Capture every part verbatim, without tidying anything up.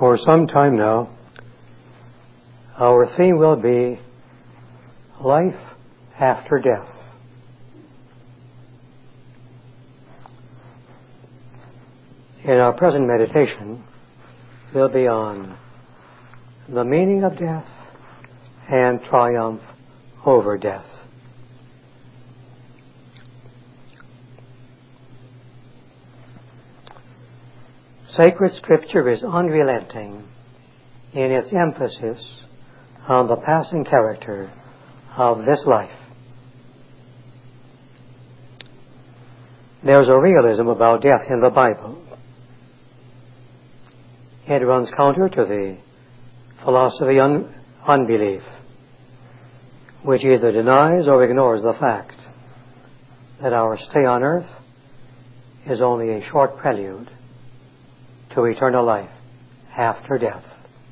For some time now, our theme will be life after death. In our present meditation, we'll be on the meaning of death and triumph over death. Sacred Scripture is unrelenting in its emphasis on the passing character of this life. There's a realism about death in the Bible. It runs counter to the philosophy of un- unbelief, which either denies or ignores the fact that our stay on earth is only a short prelude to eternal life after death.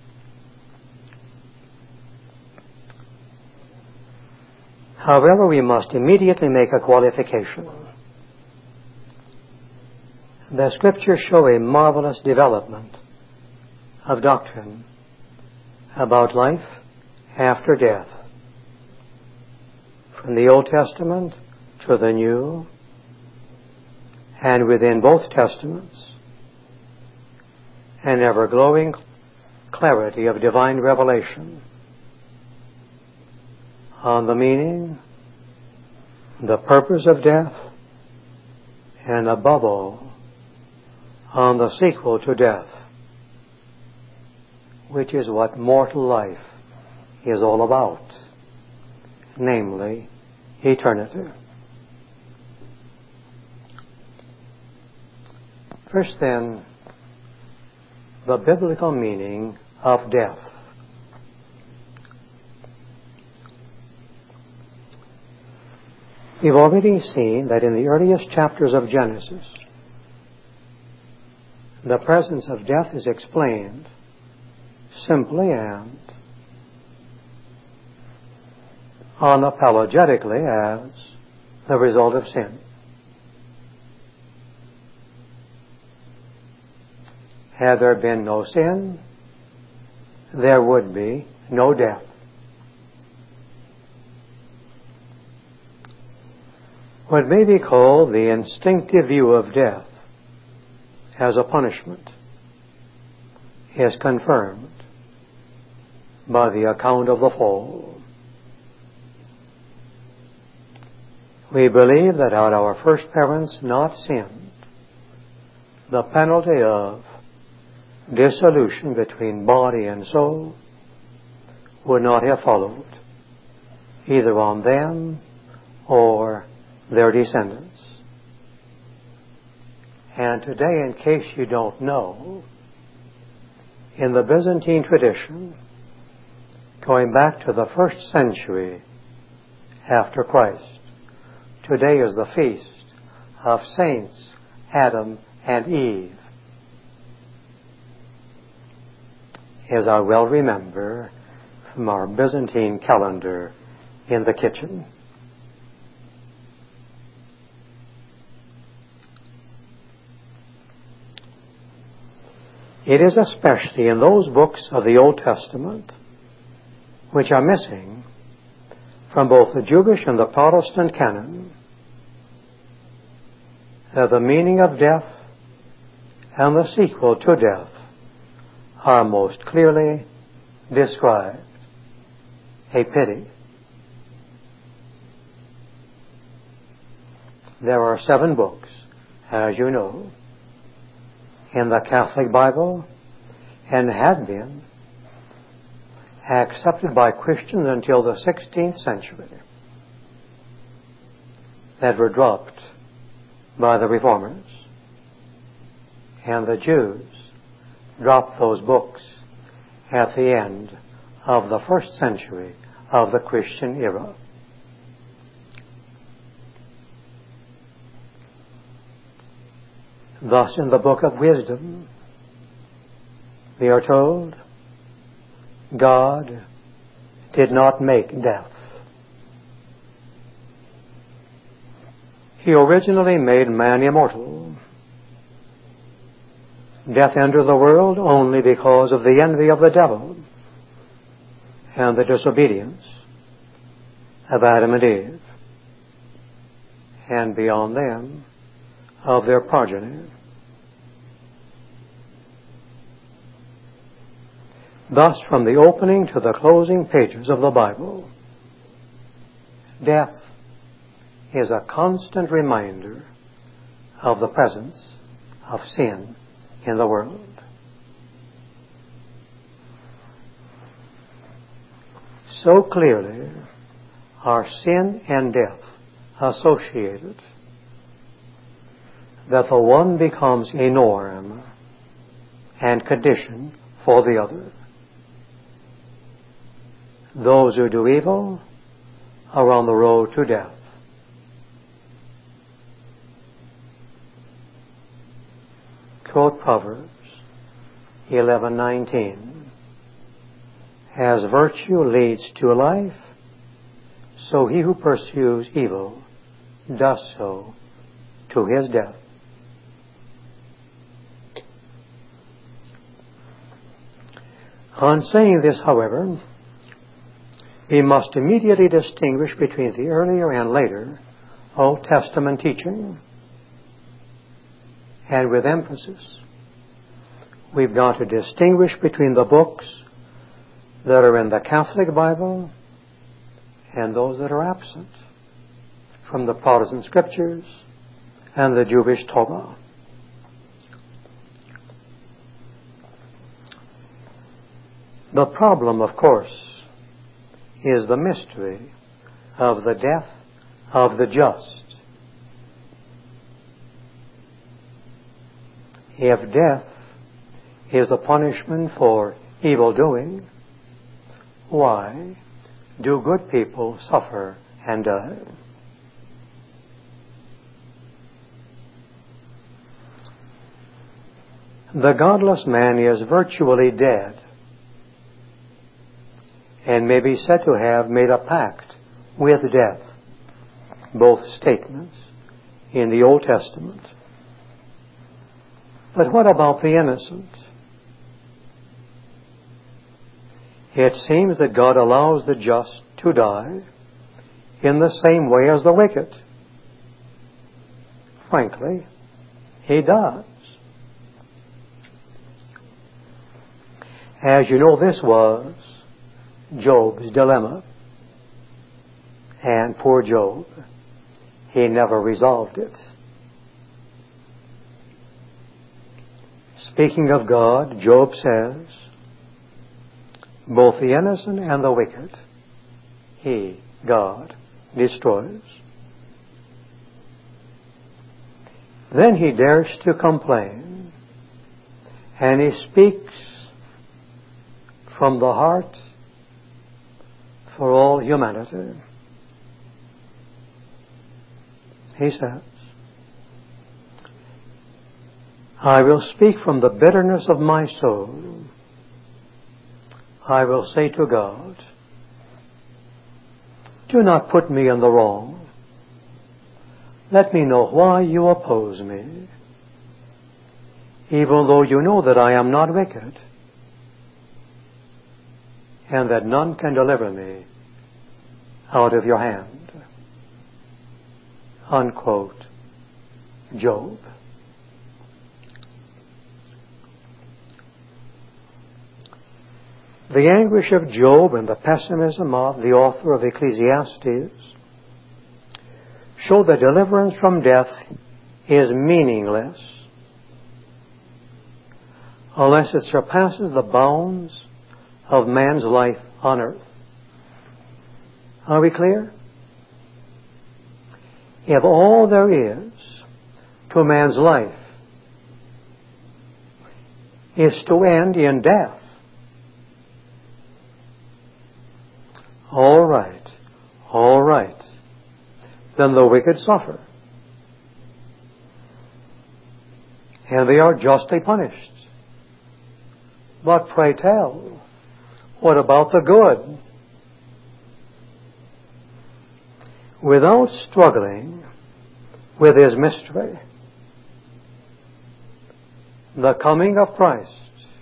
However, we must immediately make a qualification. The Scriptures show a marvelous development of doctrine about life after death, from the Old Testament to the New, and within both Testaments, an ever-glowing clarity of divine revelation on the meaning, the purpose of death, and above all, on the sequel to death, which is what mortal life is all about, namely eternity. First then, the biblical meaning of death. We've already seen that in the earliest chapters of Genesis, the presence of death is explained simply and unapologetically as the result of sin. Had there been no sin, there would be no death. What may be called the instinctive view of death as a punishment is confirmed by the account of the fall. We believe that had our first parents not sinned, the penalty of dissolution between body and soul would not have followed, either on them or their descendants. And today, in case you don't know, in the Byzantine tradition, going back to the first century after Christ, today is the feast of Saints Adam and Eve. As I well remember from our Byzantine calendar in the kitchen. It is especially in those books of the Old Testament which are missing from both the Jewish and the Protestant canon that the meaning of death and the sequel to death are most clearly described. A pity. There are seven books, as you know, in the Catholic Bible, and had been accepted by Christians until the sixteenth century, that were dropped by the Reformers. And the Jews dropped those books at the end of the first century of the Christian era. Thus, in the Book of Wisdom, we are told, God did not make death. He originally made man immortal, Death entered the world only because of the envy of the devil and the disobedience of Adam and Eve, and beyond them, of their progeny. Thus, from the opening to the closing pages of the Bible, death is a constant reminder of the presence of sin in the world. So clearly are sin and death associated that the one becomes a norm and condition for the other. Those who do evil are on the road to death. Quote Proverbs eleven nineteen. As virtue leads to life, so he who pursues evil does so to his death. On saying this, however, we must immediately distinguish between the earlier and later Old Testament teaching. And with emphasis, we've got to distinguish between the books that are in the Catholic Bible and those that are absent from the Protestant Scriptures and the Jewish Torah. The problem, of course, is the mystery of the death of the just. If death is the punishment for evil doing, why do good people suffer and die? The godless man is virtually dead and may be said to have made a pact with death. Both statements in the Old Testament. But what about the innocent? It seems that God allows the just to die in the same way as the wicked. Frankly, He does. As you know, this was Job's dilemma. And poor Job, he never resolved it. Speaking of God, Job says, both the innocent and the wicked, He, God, destroys. Then he dares to complain, and he speaks from the heart for all humanity. He says, I will speak from the bitterness of my soul. I will say to God, do not put me in the wrong. Let me know why you oppose me, even though you know that I am not wicked, and that none can deliver me out of your hand. Unquote. Job. The anguish of Job and the pessimism of the author of Ecclesiastes show that deliverance from death is meaningless unless it surpasses the bounds of man's life on earth. Are we clear? If all there is to man's life is to end in death, all right, all right, then the wicked suffer. And they are justly punished. But pray tell, what about the good? Without struggling with his mystery, the coming of Christ,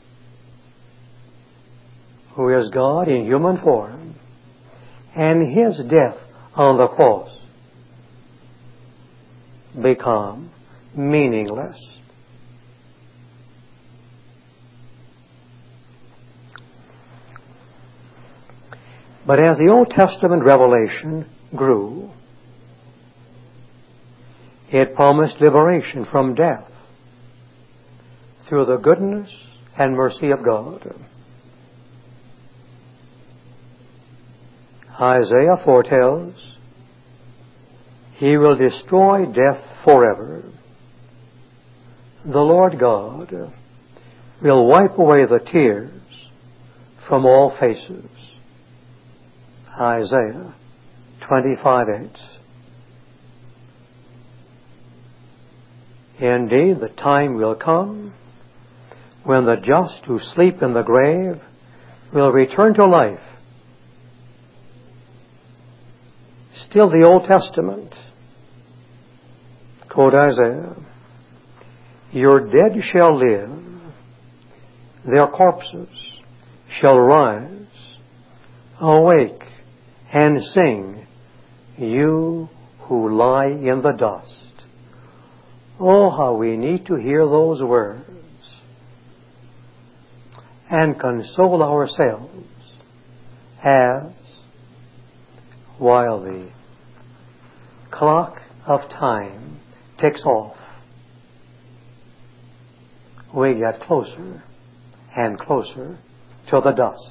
who is God in human form, and His death on the cross become meaningless. But as the Old Testament revelation grew, it promised liberation from death through the goodness and mercy of God. Isaiah foretells, He will destroy death forever. The Lord God will wipe away the tears from all faces. Isaiah twenty-five eight. Indeed, the time will come when the just who sleep in the grave will return to life. Still the Old Testament. Quote Isaiah, Your dead shall live, their corpses shall rise. Awake and sing, you who lie in the dust. Oh, how we need to hear those words and console ourselves as, while the clock of time ticks off, we get closer and closer to the dust.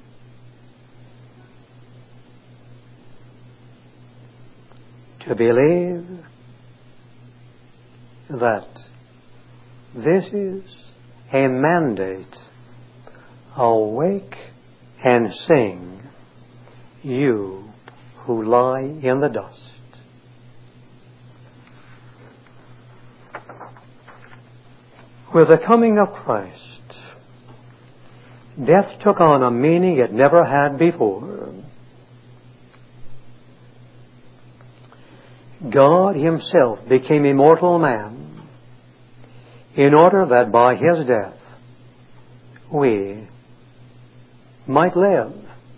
To believe that this is a mandate, awake and sing, you who lie in the dust. With the coming of Christ, death took on a meaning it never had before. God Himself became a mortal man in order that by His death we might live.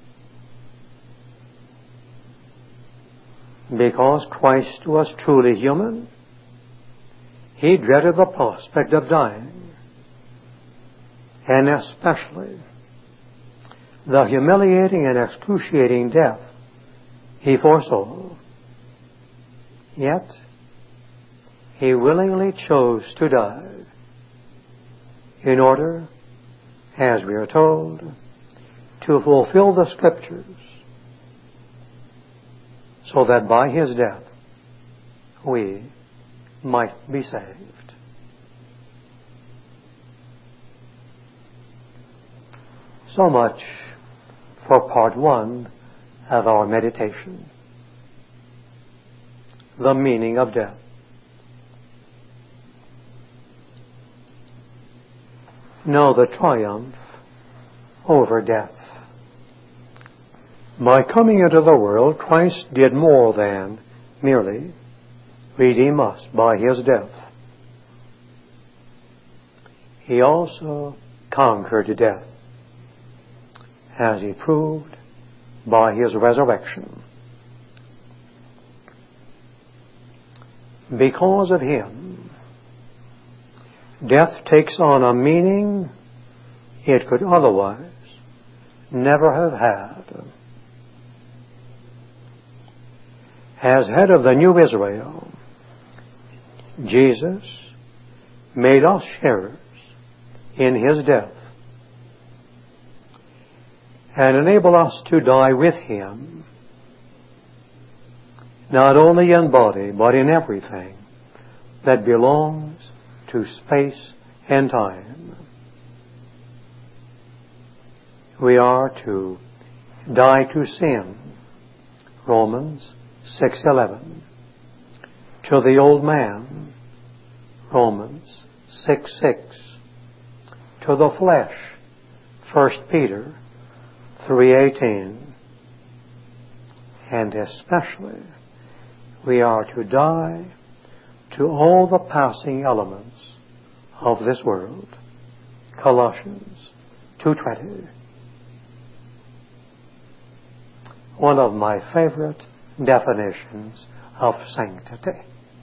Because Christ was truly human, He dreaded the prospect of dying, and especially the humiliating and excruciating death He foresaw. Yet, He willingly chose to die in order, as we are told, to fulfill the Scriptures, so that by His death we might be saved. So much for part one of our meditation. The meaning of death. Now the triumph over death. By coming into the world, Christ did more than merely redeem us by His death. He also conquered death, as He proved by His resurrection. Because of Him, death takes on a meaning it could otherwise never have had. As head of the new Israel, Jesus made us sharers in His death and enabled us to die with Him, not only in body, but in everything that belongs to space and time. We are to die to sin, Romans six eleven. To the old man, Romans six six. To the flesh, First Peter three eighteen. And especially, we are to die to all the passing elements of this world. Colossians two twenty. One of my favorite definitions of sanctity.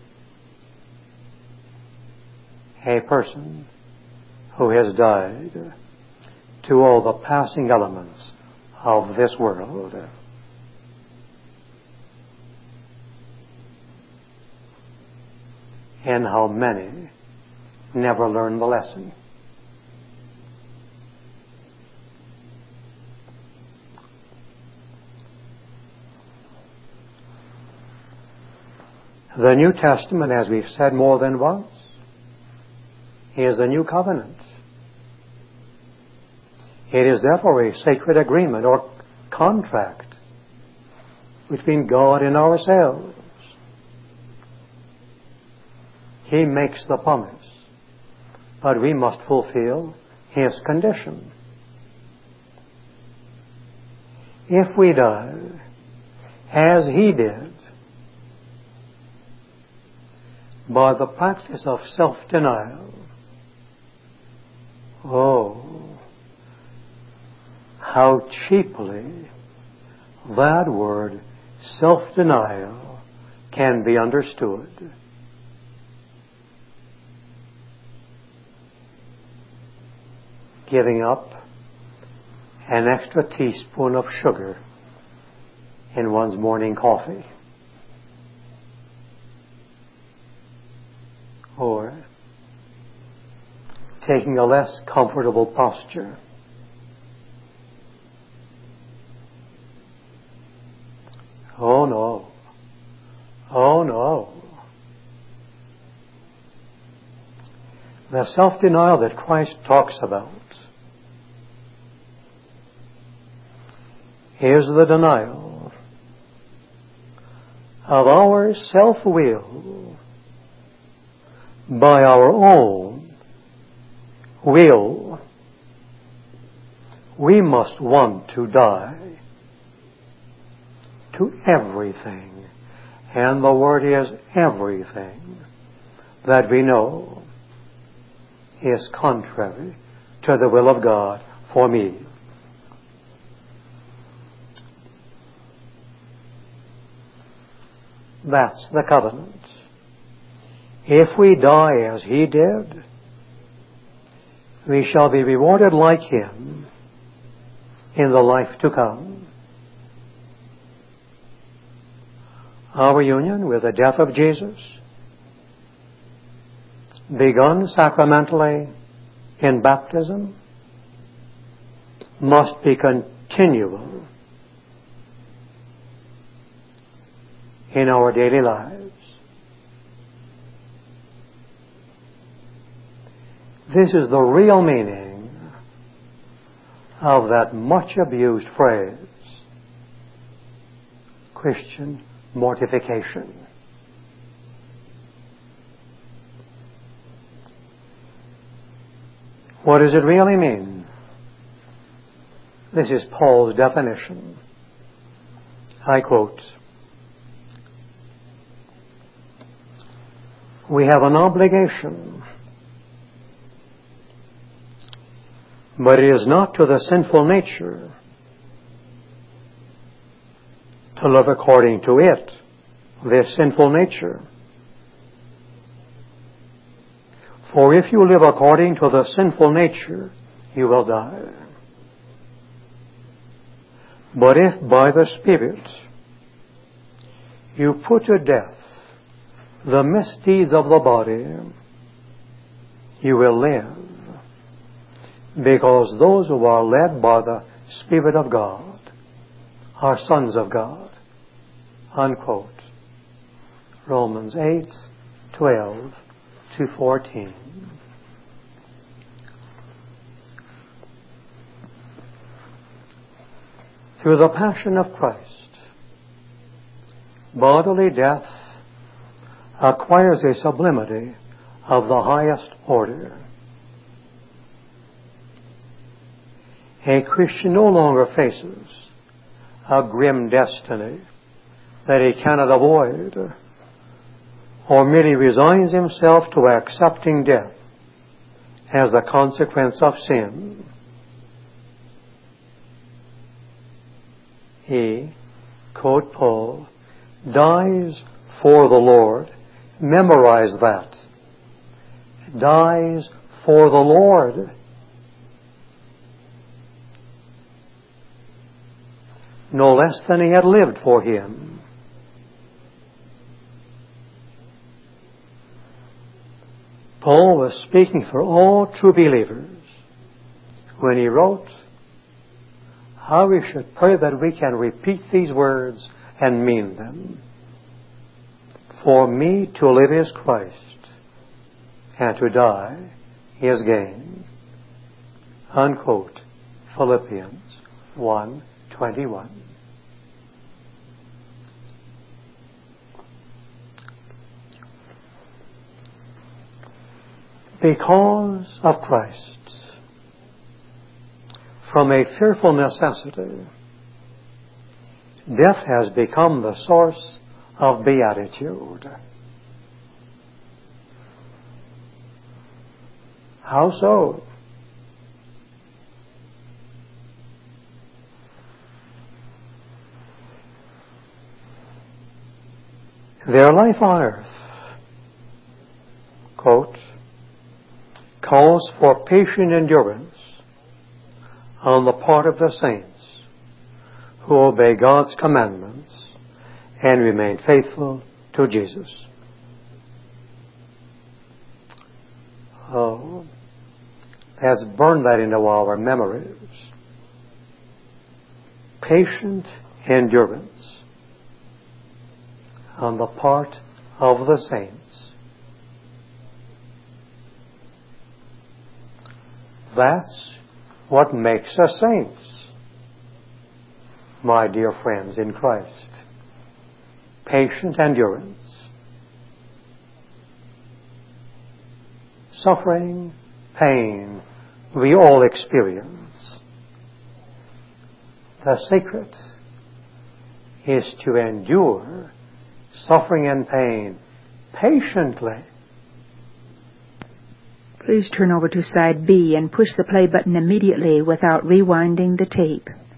A person who has died to all the passing elements of this world. And how many never learn the lesson. The New Testament, as we've said more than once, is the new covenant. It is therefore a sacred agreement or contract between God and ourselves. He makes the promise, but we must fulfill His condition. If we die as He did, by the practice of self-denial, oh, how cheaply that word self-denial can be understood. Giving up an extra teaspoon of sugar in one's morning coffee. Or taking a less comfortable posture. Oh no. Oh no. The self-denial that Christ talks about is the denial of our self-will by our own will. We must want to die to everything, and the word is everything, that we know is contrary to the will of God for me. That's the covenant. If we die as He did, we shall be rewarded like Him in the life to come. Our union with the death of Jesus, begun sacramentally in baptism, must be continual in our daily lives. This is the real meaning of that much abused phrase, Christian mortification. What does it really mean? This is Paul's definition. I quote, "We have an obligation, but it is not to the sinful nature to live according to it, this sinful nature. For if you live according to the sinful nature, you will die. But if by the Spirit you put to death the misdeeds of the body, you will live. Because those who are led by the Spirit of God are sons of God." Unquote. Romans eight, twelve to fourteen. Through the passion of Christ, bodily death acquires a sublimity of the highest order. A Christian no longer faces a grim destiny that he cannot avoid, or merely resigns himself to accepting death as the consequence of sin. He, quote Paul, dies for the Lord. Memorize that. Dies for the Lord. No less than he had lived for Him. Paul was speaking for all true believers when he wrote how we should pray that we can repeat these words and mean them. For me to live is Christ, and to die is gain. Unquote. Philippians one twenty-one. Because of Christ, from a fearful necessity, death has become the source of beatitude. How so? Their life on earth, quote, calls for patient endurance on the part of the saints who obey God's commandments and remain faithful to Jesus. Oh, let's burn that into our memories. Patient endurance on the part of the saints. That's what makes us saints, my dear friends in Christ. Patient endurance. Suffering, pain, we all experience. The secret is to endure suffering and pain patiently. Please turn over to side B and push the play button immediately without rewinding the tape.